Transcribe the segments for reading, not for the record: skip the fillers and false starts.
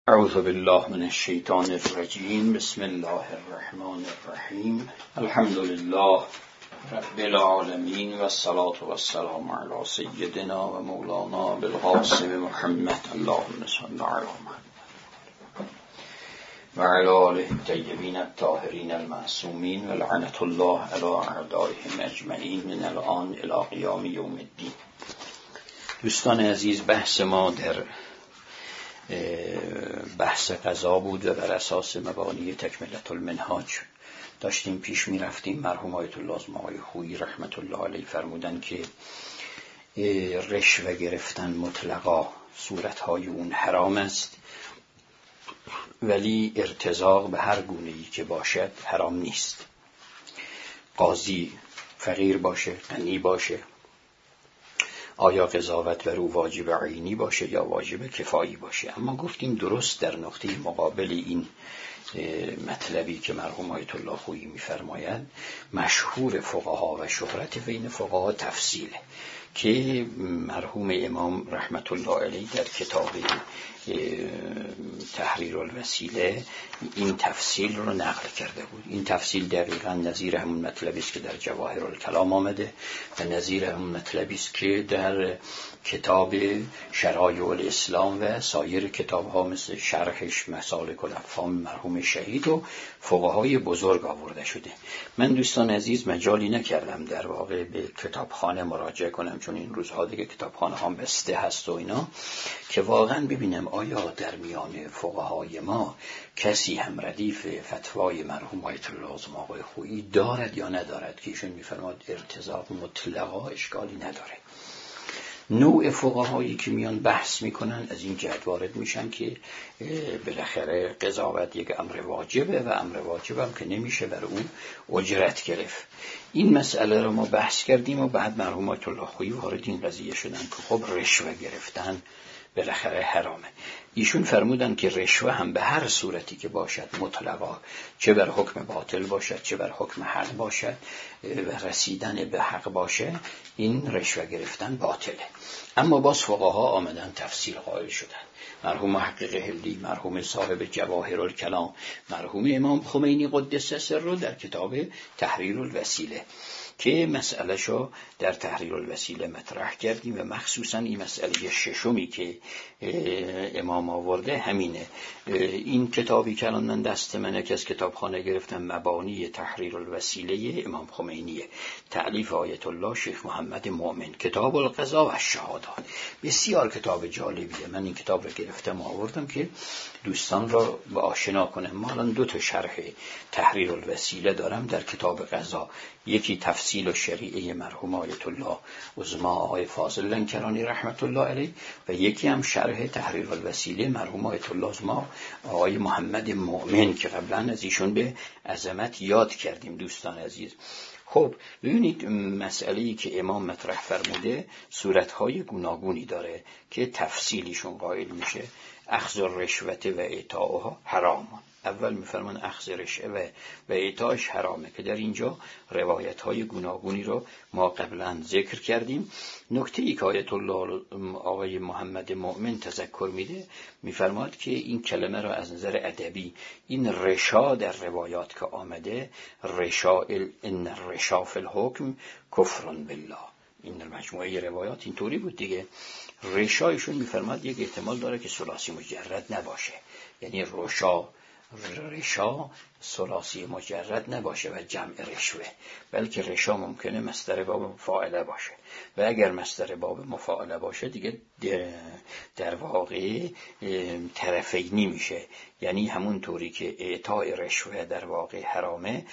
اعوذ بالله من الشیطان الرجیم. بسم الله الرحمن الرحیم. الحمد لله رب العالمین و الصلاة و السلام علی سیدنا و مولانا بالقاسم محمد. اللهم صل علی محمد و علی آله الطیبین الطاهرین المعصومین و لعنة الله علی اعدائهم اجمعین من الآن الی قیام یوم الدین. دوستان عزیز، بحث ما در بحث قضا بود و بر اساس مبانی تکملة المنهاج داشتیم پیش می رفتیم. مرحوم آیت الله آزمای خویی رحمت الله علیه فرمودن که رشوه گرفتن مطلقا صورتهای اون حرام است، ولی ارتزاق به هر گونه‌ای که باشد حرام نیست. قاضی فقیر باشه، غنی باشه، آیا قضاوت بر او واجب عینی باشه یا واجب کفایی باشه. اما گفتیم درست در نقطه مقابل این مطلبی که مرحوم آیت الله خویی می‌فرمایند، مشهور فقها و شهرت بین فقها تفصیله که مرحوم امام رحمت الله علیه در کتاب تحریر الوسیله این تفصیل رو نقل کرده بود. این تفصیل دقیقاً نظیر همون مطلبی است که در جواهر الکلام آمده و نظیر همون مطلبی است که در کتاب شرایع الاسلام و سایر کتاب‌ها مثل شرحش مسالک الافهام مرحوم شهید و فقهای بزرگ آورده شده. من دوستان عزیز مجالی نکردم در واقع به کتابخانه مراجعه کنم، چون این روزها دیگه کتابخانه ها بسته هست و اینا، که واقعا ببینم آیا در میان فقهای ما کسی هم ردیف فتوای مرحوم آیت الله آزمای خویی دارد یا ندارد، که ایشون میفرماد ارتزاق مطلقا اشکالی نداره. نوع فقهایی که میان بحث میکنن از این جهت وارد میشن که بالاخره قضاوت یک امر واجبه و امر واجب هم که نمیشه بر اون اجرت گرفت. این مسئله رو ما بحث کردیم و بعد مرحوم آیت الله خویی وارد این قضیه شدن که خب رشوه گرفتن بالاخره حرامه. ایشون فرمودن که رشوه هم به هر صورتی که باشد مطلقا، چه بر حکم باطل باشد چه بر حکم حق باشد و رسیدن به حق باشه، این رشوه گرفتن باطله. اما باز فقها آمدن تفصیل قائل شدن. مرحوم محقق هندی، مرحوم صاحب جواهر الکلام، مرحوم امام خمینی قدس سره در کتاب تحریر الوسیله که مسئله شو در تحریر الوسیله مطرح کردیم و مخصوصا این مسئله ششمی که امام آورده همینه. این کتابی که الان من دست منه که از کتابخانه گرفتم، مبانی تحریر الوسیله امام خمینیه، تألیف آیت الله شیخ محمد مؤمن، کتاب القضا و الشهادات. بسیار کتاب جالبیه. من این کتاب رو گرفتم و آوردم که دوستان را با آشنا کنم. ما الان 2 شرح تحریر الوسیله دارم در کتاب قضا، یکی تفصیل و شریعه مرحوم آیت الله عظما آقای فاضل لنکرانی رحمت الله علیه و یکی هم شرح تحریر الوسیله مرحوم آیت الله عظما آقای محمد مؤمن که قبلا از ایشون به عظمت یاد کردیم. دوستان عزیز، خب ببینید مسئله‌ای که امام مطرح فرموده صورت‌های گوناگونی داره که تفصیلیشون قائل میشه. اخذ الرشوه و اعطاؤها حرام. اول میفرمان اخذ رشوه و اعطاش حرامه که در اینجا روایت‌های گوناگونی رو ما قبلا ذکر کردیم. نکته‌ای که آیت الله آقای محمد مؤمن تذکر میده، میفرماد که این کلمه را از نظر ادبی، این رشا در روایات که آمده، رشا ان الرشا فی الحکم کفر بالله، این مجموعه روایات اینطوری بود دیگه. رشایشون میفرماد یک احتمال داره که ثلاثی مجرد نباشه، یعنی رشا ثلاثی مجرد نباشه و جمع رشوه، بلکه رشا ممکنه مصدر باب مفاعله باشه و اگر مصدر باب مفاعله باشه دیگه در واقع طرفینی میشه، یعنی همون طوری که اعطای رشوه در واقع حرامه،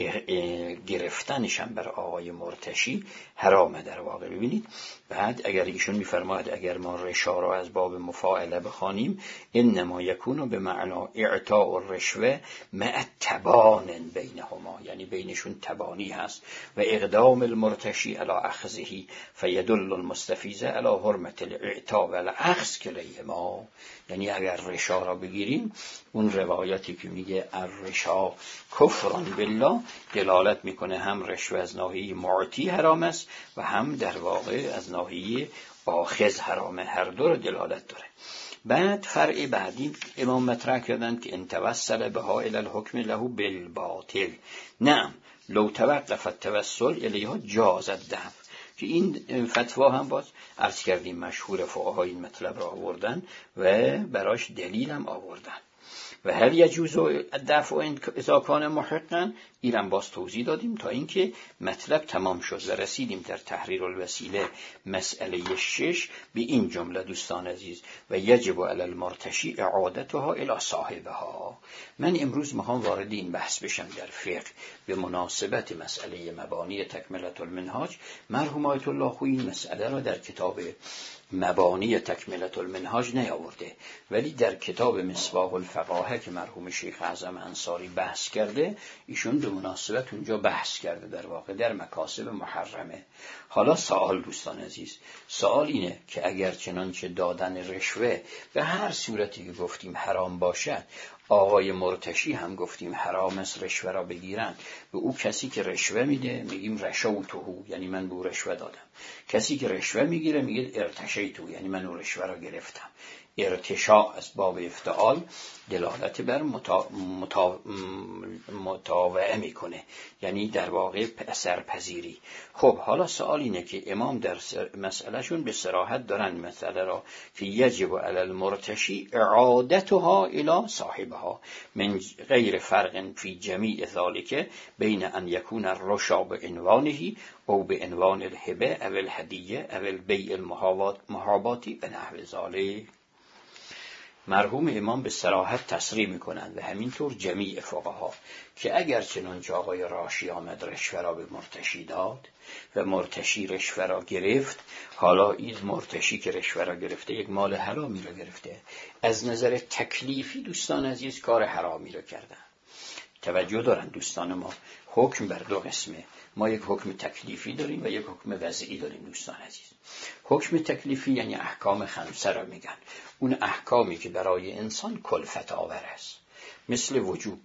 گرفتنش هم بر آقای مرتشی حرامه در واقع. ببینید بعد اگر ایشون میفرماید اگر ما رشا را از باب مفاعله بخوانیم، انما یکونو به معنا اعطاء الرشوه مع تبان بینهما، یعنی بینشون تبانی هست، و اقدام المرتشی علی اخذه فیدل المستفیض علی حرمت الاعطاء و الاخذ کلیهما. یعنی اگر رشا را بگیریم، اون روایتی که میگه الرشا کفران بالله دلالت میکنه هم رشوه از ناحیه معطی حرام است و هم در واقع از ناحیه آخذ حرامه، هر دو رو دلالت داره. بعد فرع بعدی امام مطرح کردند که ان توسل بها الی الحکم له بالباطل نعم لو توقف التوسل الیها جاز الدفع، که این فتوا هم باز عرض کردیم مشهور فقها این مطلب را آوردن و براش دلیل هم آوردن. و هل یجوز الدفع اذا کان محقا، اینم باز توضیح دادیم تا اینکه مطلب تمام شد و رسیدیم در تحریر الوسیله مسئله 6 به این جمله دوستان عزیز و یجب علی المرتشی اعادتها الی صاحبها. من امروز میخوام وارد این بحث بشم در فقه به مناسبت مسئله مبانی تکمله المنهاج. مرحوم آیت الله خویی این مسئله را در کتاب مبانی تکمله المنهاج نیاورده، ولی در کتاب مصباح الفقاهه که مرحوم شیخ اعظم انصاری بحث کرده، ایشون به مناسبت اونجا بحث کرده در واقع در مکاسب محرمه. حالا سوال دوستان عزیز، سوال اینه که اگر چنانچه دادن رشوه به هر صورتی که گفتیم حرام باشد، آقای مرتشی هم گفتیم حرام است رشوه را بگیرن، به او کسی که رشوه میده میگیم رشوتهو، یعنی من به او رشوه دادم. کسی که رشوه میگیره میگه ارتشیتو، یعنی من او رشوه را گرفتم. ارتشاء از باب افتعال دلالت بر متاوعه میکنه، یعنی در واقع اثرپذیری. خب حالا سوال اینه که امام در مسئلهشون به صراحت دارن مسئله را که یجب علی المرتشی اعادتها الی صاحبها من غیر فرق فی جمیع ذالک بین ان یکون الرشا بعنوانه او به عنوان الهبه او الهدیه او البیع المحاباتی به نحو ذالک. مرحوم امام به صراحت تصریح میکنند و همینطور جمیع فقها که اگر چنانچه آقای راشی آمد رشوه را به مرتشی داد و مرتشی رشوه را گرفت، حالا این مرتشی که رشوه را گرفته یک مال حرامی را گرفته، از نظر تکلیفی دوستان عزیز کار حرامی را کردن. توجه دارن دوستان ما، حکم بر دو قسمه، ما یک حکم تکلیفی داریم و یک حکم وضعی داریم دوستان عزیز. حکم تکلیفی یعنی احکام خمسه را میگن، اون احکامی که برای انسان کلفت آور است، مثل وجوب،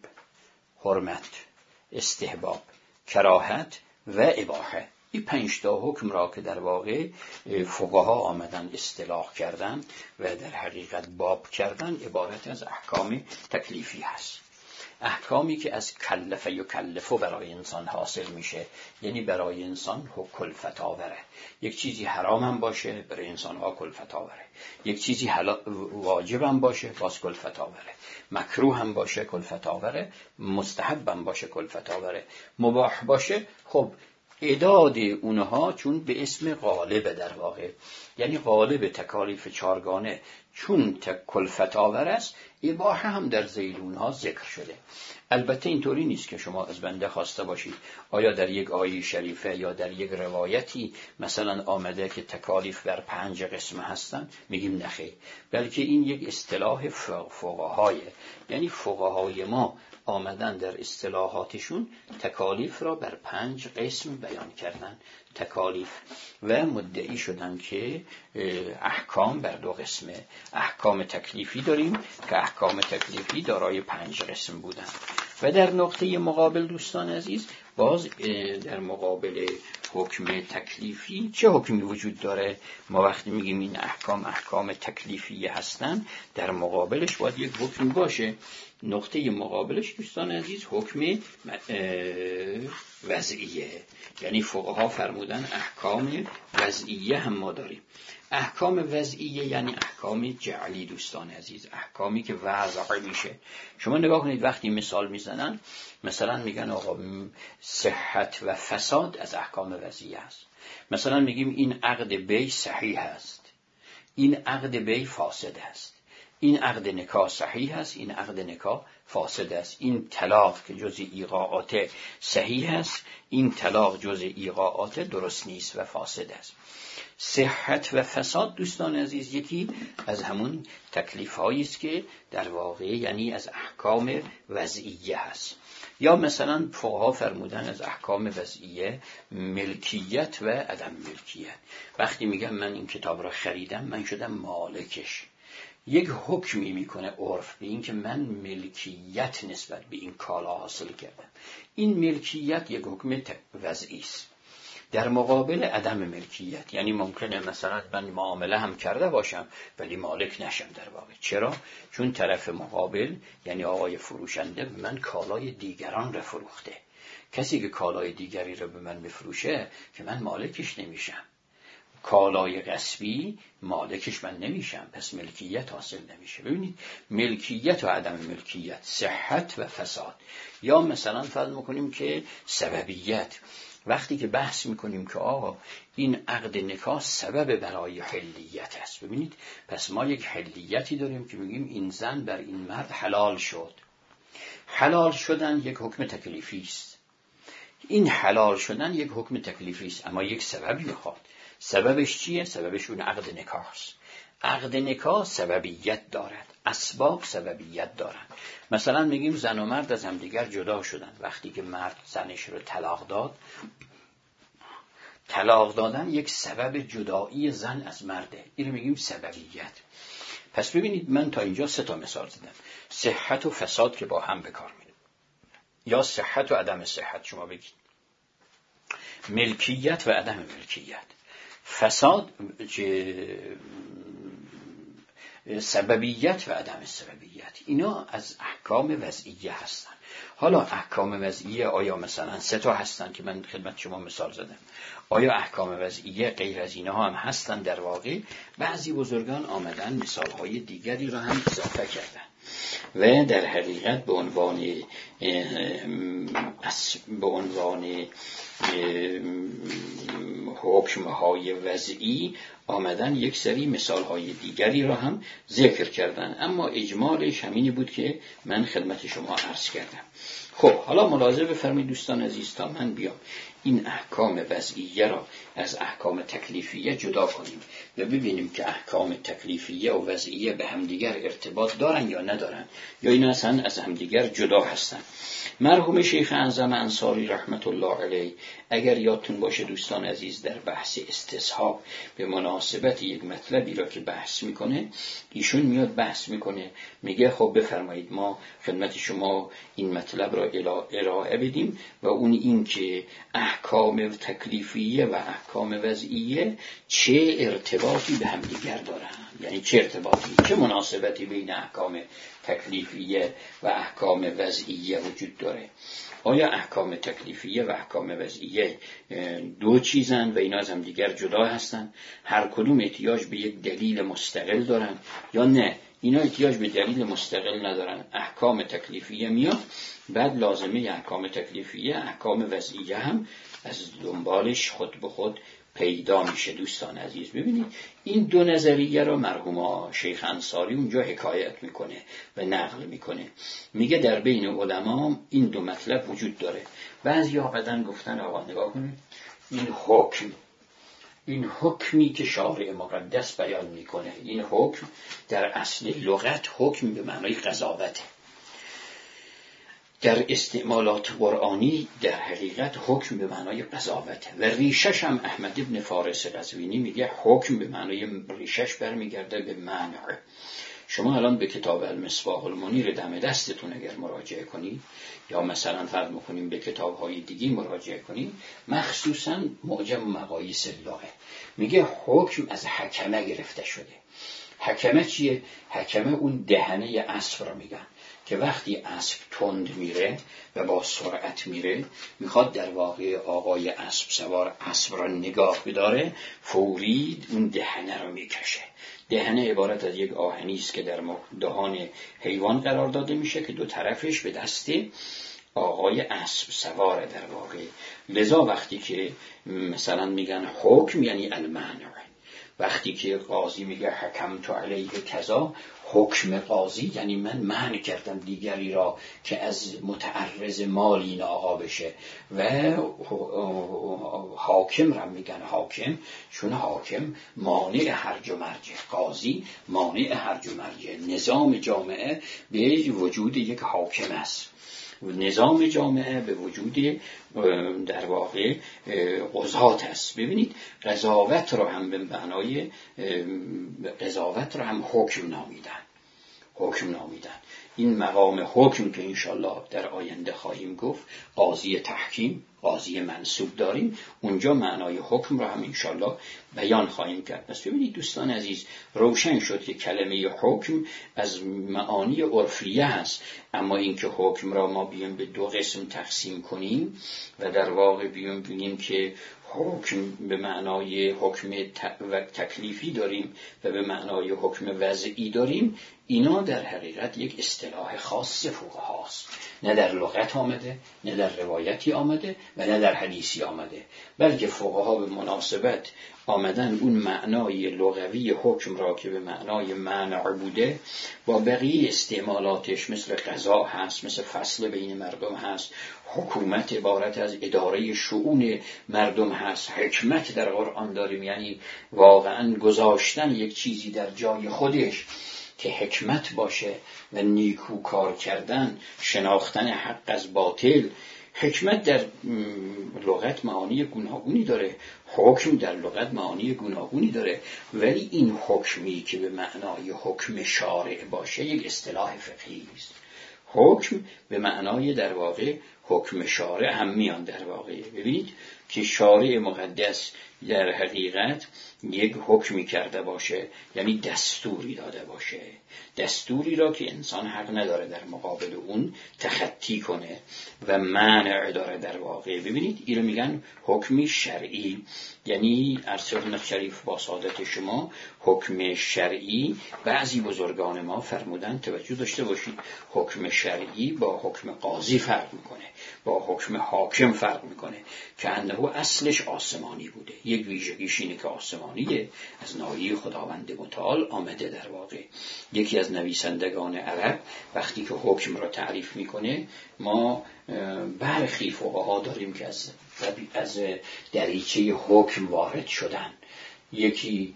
حرمت، استحباب، کراهت و اباحه. این 5 تا حکم را که در واقع فقها آمدن اصطلاح کردن و در حقیقت باب کردن، عبارت از احکام تکلیفی هست. احکامی که از کلفه و کلفه برای انسان حاصل میشه، یعنی برای انسان کلفت آوره. یک چیزی حرام هم باشه برای انسان ها کلفت آوره، یک چیزی واجب هم باشه باز کلفت آوره، مکروه هم باشه کلفت آوره، مستحب هم باشه کلفت آوره، مباح باشه. خب اعداد اونها چون به اسم غالب در واقع، یعنی غالب تکالیف چارگانه چون کلفت آور است، اباحه هم در ذیل اونها ذکر شده. البته اینطوری نیست که شما از بنده خواسته باشید آیا در یک آیه شریفه یا در یک روایتی مثلا آمده که تکالیف بر 5 قسمه هستن، میگیم نخیر، بلکه این یک اصطلاح فقهای، یعنی فقهای ما آمدن در اصطلاحاتشون تکالیف را بر 5 قسم بیان کردن تکالیف و مدعی شدن که احکام بر 2 قسمه. احکام تکلیفی داریم که احکام تکلیفی دارای 5 قسم بودن. و در نقطه مقابل دوستان عزیز، باز در مقابل حکم تکلیفی چه حکمی وجود داره؟ ما وقتی میگیم این احکام تکلیفی هستن، در مقابلش باید یک حکم باشه. نقطه مقابلش دوستان عزیز حکم وضعیه، یعنی فقها فرمودن احکام وضعیه هم ما داریم. احکام وضعیه یعنی احکام جعلی دوستان عزیز، احکامی که وضع میشه. شما نگاه کنید وقتی مثال میزنن، مثلا میگن آقا صحت و فساد از احکام وضعیه است. مثلا میگیم این عقد بیع صحیح است، این عقد بیع فاسد است، این عقد نکاح صحیح است، این عقد نکاح فاسد است، این طلاق که جز ایقاعات صحیح است، این طلاق جز ایقاعات درست نیست و فاسد است. صحت و فساد دوستان عزیز یکی از همون تکلیف هایی است که در واقع یعنی از احکام وضعیه هست. یا مثلا فقها فرمودن از احکام وضعیه ملکیت و عدم ملکیت. وقتی میگم من این کتاب را خریدم، من شدم مالکش، یک حکمی میکنه عرف به این که من ملکیت نسبت به این کالا حاصل کردم. این ملکیت یک حکم وضعی است. در مقابل عدم ملکیت، یعنی ممکنه مثلا من معامله هم کرده باشم ولی مالک نشم در واقع. چرا؟ چون طرف مقابل یعنی آقای فروشنده به من کالای دیگران را فروخته. کسی که کالای دیگری را به من بفروشه که من مالکش نمیشم، کالای غصبی مالکش من نمیشم، پس ملکیت حاصل نمیشه. ببینید ملکیت و عدم ملکیت، صحت و فساد، یا مثلا فرض میکنیم که سببیت، وقتی که بحث میکنیم که آقا این عقد نکاح سبب برای حلیت است. ببینید پس ما یک حلیتی داریم که میگیم این زن بر این مرد حلال شد. حلال شدن یک حکم تکلیفی است. این حلال شدن یک حکم تکلیفی است، اما یک سببی میخواد. سببش چیه؟ سببش اون عقد نکاح است. عقد نکاح سببیت دارد، اسباب سببیت دارند. مثلا میگیم زن و مرد از همدیگر جدا شدن. وقتی که مرد زنش رو طلاق داد، طلاق دادن یک سبب جدایی زن از مرده، اینو میگیم سببیت. پس ببینید من تا اینجا 3 مثال زدم. صحت و فساد که با هم به کار میره، یا صحت و عدم صحت شما بگید، ملکیت و عدم ملکیت، فساد سببیت و عدم سببیت. اینا از احکام وضعیه هستن. حالا احکام وضعیه آیا مثلا 3 هستن که من خدمت شما مثال زدم؟ آیا احکام وضعیه غیر از اینها هم هستن؟ در واقع بعضی بزرگان آمدن مثالهای دیگری را هم اضافه کردن و در حقیقت به عنوان حکمهای وضعی آمدن یک سری مثالهای دیگری را هم ذکر کردن، اما اجمالش همینی بود که من خدمت شما عرض کردم. خب حالا ملاحظه بفرمایید دوستان عزیز، تا من بیام این احکام وضعیه را از احکام تکلیفیه جدا کنیم و ببینیم که احکام تکلیفیه و وضعیه به همدیگر ارتباط دارن یا ندارن، یا این اصلا از همدیگر جدا هستن. مرحوم شیخ اعظم انصاری رحمت الله علیه، اگر یادتون باشه دوستان عزیز، در بحث استصحاب به مناسبت یک مطلبی را که بحث میکنه، ایشون میاد بحث میکنه، میگه خب بفرمایید ما خدمت شما این مطلب را ارائه بدیم و اون این که احکام تکلیفیه و احکام وضعیه چه ارتباطی به هم دیگر دارن، یعنی چه ارتباطی، چه مناسبتی بین احکام تکلیفیه و احکام وضعیه وجود داره. آیا احکام تکلیفیه و احکام وضعیه 2 چیزن و اینا از هم دیگر جدا هستن؟ هر کدوم احتیاج به یک دلیل مستقل دارن یا نه اینا احتیاج به دلیل مستقل ندارن؟ احکام تکلیفیه میاد، بعد لازمه احکام تکلیفیه احکام وضعیه هم از دنبالش خود به خود پیدا میشه. دوستان عزیز ببینید این 2 نظریه را مرحوم شیخ انصاری اونجا حکایت میکنه و نقل میکنه، میگه در بین علما این 2 مطلب وجود داره. بعضی ها بدن گفتن آقا نگاه کنید، این حکمی که شارع مقدس بیان میکنه، این حکم در اصل لغت حکم به معنای قضاوته، در استعمالات قرآنی در حقیقت حکم به معنای قضاوته و ریشش هم احمد ابن فارس قزوینی میگه حکم به معنای ریشش برمیگرده به منع. شما الان به کتاب المصباح المنیر دم دستتون اگر مراجعه کنید یا مثلا فرض می‌کنیم به کتاب‌های دیگه مراجعه کنید، مخصوصاً معجم مقاییس اللغه میگه حکم از حکمه گرفته شده. حکمه چیه؟ حکمه اون دهنه اسب را میگن که وقتی اسب تند میره و با سرعت میره، میخواد در واقع آقای اسب سوار اسب را نگاه بداره، فوری اون دهنه را میکشه. دهنه عبارت از یک آهنی است که در دهان حیوان قرار داده میشه که 2 طرفش به دست آقای اسب سواره در واقع. لذا وقتی که مثلا میگن حکم یعنی المنع، وقتی که قاضی میگه حکمت علیه کذا، حکم قاضی یعنی من منع کردم دیگری را که از متعرض مال این آقا بشه. و حاکم را میگن حاکم، چون حاکم مانع هرج و مرج، قاضی مانع هرج و مرج. نظام جامعه به وجود یک حاکم است، نظام جامعه به وجود در واقع قضات است. ببینید قضاوت رو هم به معنای قضاوت رو هم حکم نامیدن. این مقام حکم که انشالله در آینده خواهیم گفت، قاضی تحکیم، قاضی منصوب داریم، اونجا معنای حکم را هم انشالله بیان خواهیم کرد. پس ببینید دوستان عزیز، روشن شد که کلمه حکم از معانی عرفیه هست، اما اینکه حکم را ما بیایم به دو قسم تقسیم کنیم و در واقع بیایم ببینیم که حکم به معنای حکم تکلیفی داریم و به معنای حکم وضعی داریم، اینا در حقیقت یک اصطلاح خاص فقهاست، نه در لغت آمده، نه در روایتی آمده و نه در حدیثی آمده، بلکه فقها به مناسبت آمدن اون معنای لغوی حکم را که به معنای منع بوده با بقیه استعمالاتش، مثل قضا هست، مثل فصل بین مردم هست، حکومت عبارت از اداره شؤون مردم هست، حکمت در قرآن داریم، یعنی واقعا گذاشتن یک چیزی در جای خودش که حکمت باشه و نیکو کار کردن، شناختن حق از باطل. حکمت در لغت معانی گوناگونی داره، حکم در لغت معانی گوناگونی داره، ولی این حکمی که به معنای حکم شارع باشه یک اصطلاح فقهی است. حکم به معنای در واقع حکم شارع هم میان. در واقع ببینید که شارع مقدس در حقیقت یک حکمی کرده باشه، یعنی دستوری داده باشه، دستوری را که انسان حق نداره در مقابل اون تخطی کنه و منع داره در واقع. ببینید اینو میگن حکمی شرعی، یعنی ارسل شریف با سعادت شما حکم شرعی. بعضی بزرگان ما فرمودن توجه داشته باشید، حکم شرعی با حکم قاضی فرق میکنه، با حکم حاکم فرق میکنه، که انه اصلش آسمانی بوده. یک ویژگیش اینه که آسمانیه، از ناحیه خداوند متعال آمده. در واقع یکی از نویسندگان عرب وقتی که حکم را تعریف میکنه، ما برخی فقها داریم که از دریچه حکم وارد شدن. یکی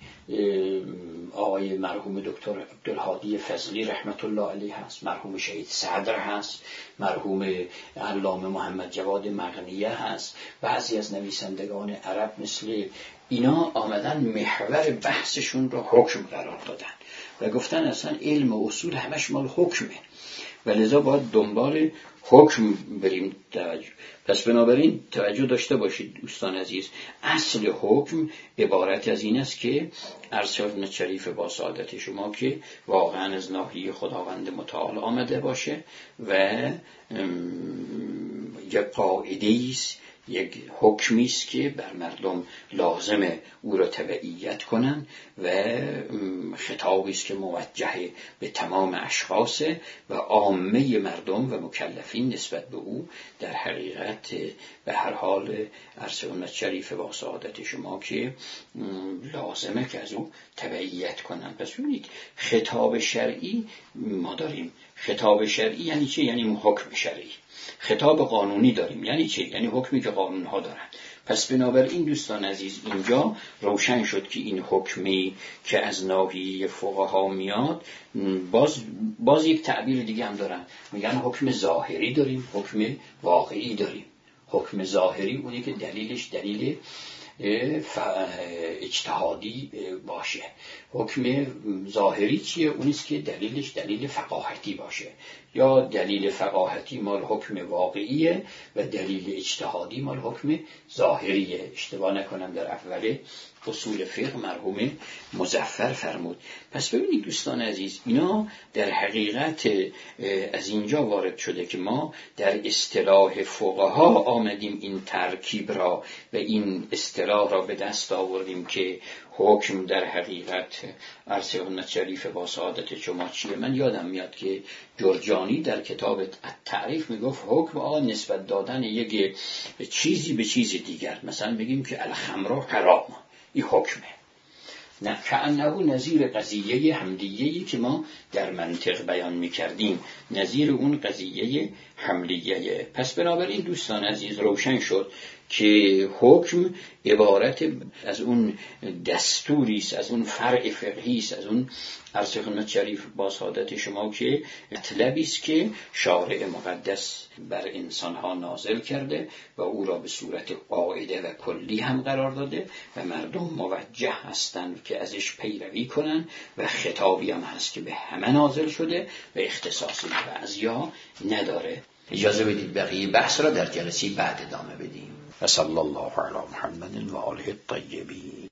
آقای مرحوم دکتر عبدالهادی فضلی رحمت الله علیه هست، مرحوم شهید صدر هست، مرحوم علامه محمد جواد مغنیه هست، بعضی از نویسندگان عرب مثل اینا آمدن محور بحثشون رو حکم قرار دادن و گفتن اصلا علم و اصول همش مال حکمه و لذا باید دنبال حکم بریم. پس بنابراین توجه داشته باشید دوستان عزیز، اصل حکم عبارت از این است که ارشد شریف با سعادت شما که واقعا از ناحیه خداوند متعال آمده باشه و یک قاعده است، یک حکمی است که بر مردم لازمه او را تبعیت کنن و خطابی است که موجه به تمام اشخاص و عامه مردم و مکلفین نسبت به او در حقیقت به هر حال ارسلت شریف با سعادت شما که لازمه که از او تبعیت کنن. پس ببینید خطاب شرعی ما داریم. خطاب شرعی یعنی چه؟ یعنی حکم شرعی. خطاب قانونی داریم یعنی چه؟ یعنی حکمی که قانون ها دارن. پس بنابراین دوستان عزیز اینجا روشن شد که این حکمی که از ناحیه فقها میاد باز یک تعبیر دیگه هم دارن، میگن حکم ظاهری داریم، حکم واقعی داریم. حکم ظاهری اونی که دلیلش دلیل اجتهادی باشه. حکم ظاهری چیه؟ اونیست که دلیلش دلیل فقاهتی باشه، یا دلیل فقاهتی مال حکم واقعیه و دلیل اجتهادی مال حکم ظاهریه. اشتباه نکنم در اول اصول فقه مرحوم مظفر فرمود. پس ببینید دوستان عزیز، اینا در حقیقت از اینجا وارد شده که ما در اصطلاح فقها آمدیم این ترکیب را و این اصطلاح را به دست آوردیم که حکم در حقیقت ارسلت شریف با سعادت شما چیه. من یادم میاد که جرجانی در کتاب تعریف میگفت حکم نسبت دادن یک چیزی به چیز دیگر. مثلا بگیم که الخمر حرام، این حکمه، نه کأنه نظیر قضیه حملیه‌ای که ما در منطق بیان می‌کردیم، نظیر اون قضیه حملیه. پس بنابراین دوستان عزیز روشن شد که حکم عبارت از اون دستوری است، از اون فرع فقهی است، از اون عرض خدمت شریف با سعادت شما که مطلبی است که شارع مقدس بر انسانها نازل کرده و او را به صورت قاعده و کلی هم قرار داده و مردم موجه هستند که ازش پیروی کنن و خطابی هم هست که به همه نازل شده و اختصاصی به بعضیا نداره. اجازه بدید بقیه بحث را در جلسه بعد ادامه بدیم. و صلی الله علی محمد و آله الطیبین.